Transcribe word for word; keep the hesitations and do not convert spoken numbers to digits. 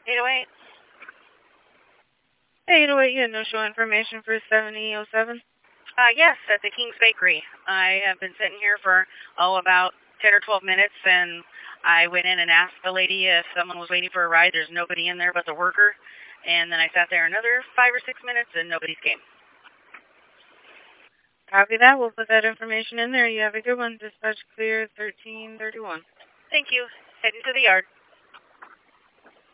eight oh eight. eight oh eight, you had no show information for seventy oh seven? Uh, yes, at the King's Bakery. I have been sitting here for, oh, about ten or twelve minutes, and I went in and asked the lady if someone was waiting for a ride. There's nobody in there but the worker. And then I sat there another five or six minutes, and nobody came. Copy that. We'll put that information in there. You have a good one. Dispatch clear thirteen thirty-one. Thank you. Heading to the yard.